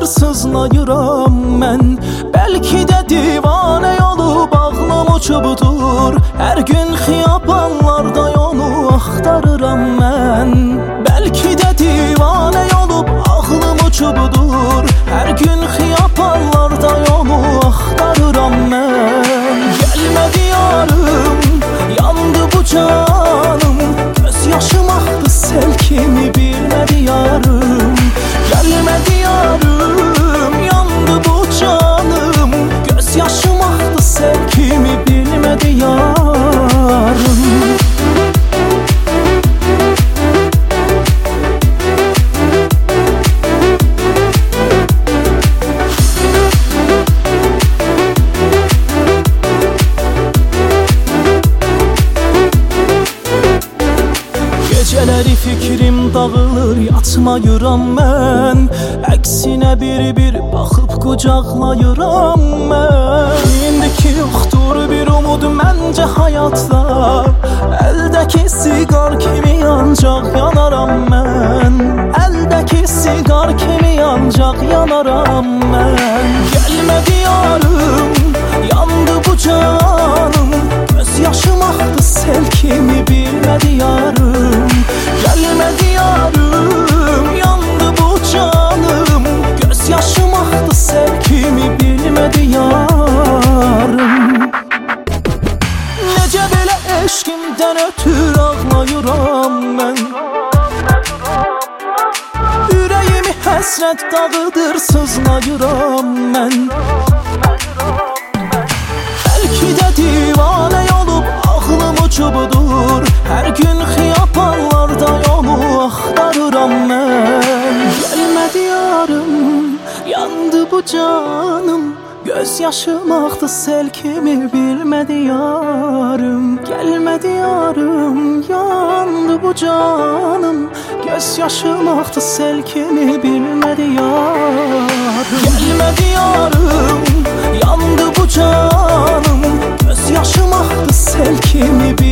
dağıdır sızlayıram mən. Belki de divane yolu bağlam uçubdur. Her gün xiyabanlarda yolu axtarıram mən. Belki de divane yolu bağlam uçubdur. Her gün xiyabanlarda yolu axtarıram mən. Gelmedi yarım, yandı bu canım. Göz yaşım aktı sel kimi bilmedi yarım. Gelmedi yarım, yandı bu canım. Göz yaşım aktı sel kimi bilmedi yarım. Geceleri fikrim dağılır, yatmayıram mən. Əksinə bir baxıb qucaqlayıram mən. İndiki yoxdur bir umud məncə həyatda. Əldəki siqar kimi ancaq yanaram mən. Əldəki siqar kimi ancaq yanaram mən. Gəlmədi yarım, yandı bu canım. Göz yaşım aktı sel kimi bilmedi yarım. Gelmedi yarım, yandı bu canım. Göz yaşım aktı sel kimi bilmedi yarım. Necə belə eşqimdən ötür ağlayıram mən. Ürəyimi həsrət dağıdır sızlayıram mən. Belki de divane yolu ağlım uçubdur. Her gün xiyabanlarda yolu axtarıram mən. Gelmedi yarım, yandı bu canım. Göz yaşım aktı sel kimi bilmedi yarım. Gelmedi yarım, yandı bu canım. Göz yaşım aktı sel kimi bilmedi yarım. Gelmedi yarım, yandı bu canım. Göz yaşım aktı sel kimi bilmedi yarım.